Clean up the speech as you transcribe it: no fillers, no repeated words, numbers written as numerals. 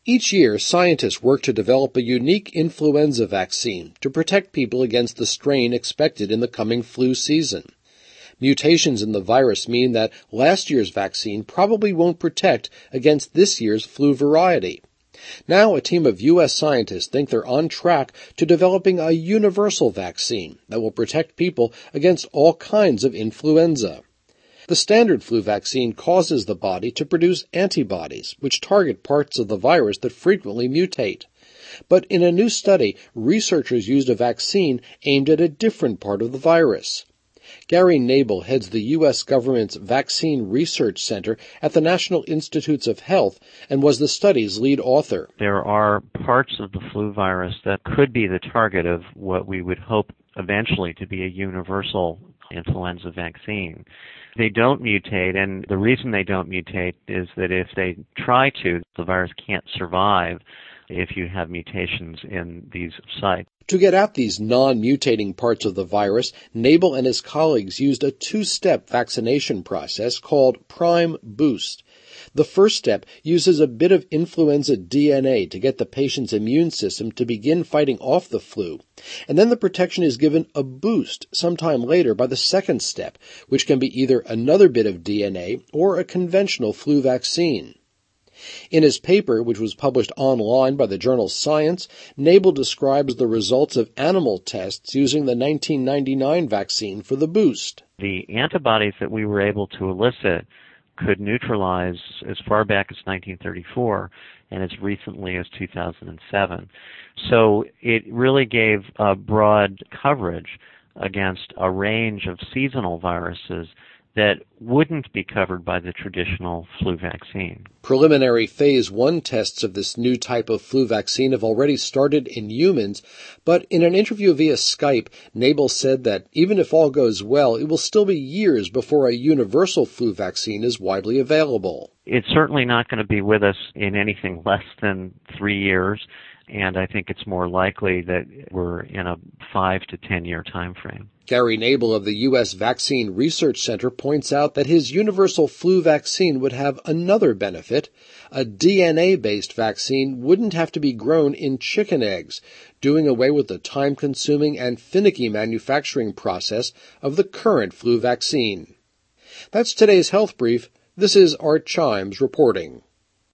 Each year, scientists work to develop a unique influenza vaccine to protect people against the strain expected in the coming flu season. Mutations in the virus mean that last year's vaccine probably won't protect against this year's flu variety. Now, a team of U.S. scientists think they're on track to developing a universal vaccine that will protect people against all kinds of influenza. The standard flu vaccine causes the body to produce antibodies, which target parts of the virus that frequently mutate. But in a new study, researchers used a vaccine aimed at a different part of the virus. Gary Nabel heads the U.S. government's Vaccine Research Center at the National Institutes of Health and was the study's lead author. There are parts of the flu virus that could be the target of what we would hope eventually to be a universal influenza vaccine. They don't mutate, and the reason they don't mutate is that if they try to, the virus can't survive if you have mutations in these sites. To get at these non-mutating parts of the virus, Nabel and his colleagues used a two-step vaccination process called Prime Boost. The first step uses a bit of influenza DNA to get the patient's immune system to begin fighting off the flu, and then the protection is given a boost sometime later by the second step, which can be either another bit of DNA or a conventional flu vaccine. In his paper, which was published online by the journal Science, Nabel describes the results of animal tests using the 1999 vaccine for the boost. The antibodies that we were able to elicit could neutralize as far back as 1934 and as recently as 2007. So it really gave a broad coverage against a range of seasonal viruses that wouldn't be covered by the traditional flu vaccine. Preliminary Phase 1 tests of this new type of flu vaccine have already started in humans, but in an interview via Skype, Nabel said that even if all goes well, it will still be years before a universal flu vaccine is widely available. It's certainly not going to be with us in anything less than 3 years, and I think it's more likely that we're in a 5 to 10 year time frame. Gary Nabel of the U.S. Vaccine Research Center points out that his universal flu vaccine would have another benefit. A DNA-based vaccine wouldn't have to be grown in chicken eggs, doing away with the time-consuming and finicky manufacturing process of the current flu vaccine. That's today's Health Brief. This is Art Chimes reporting.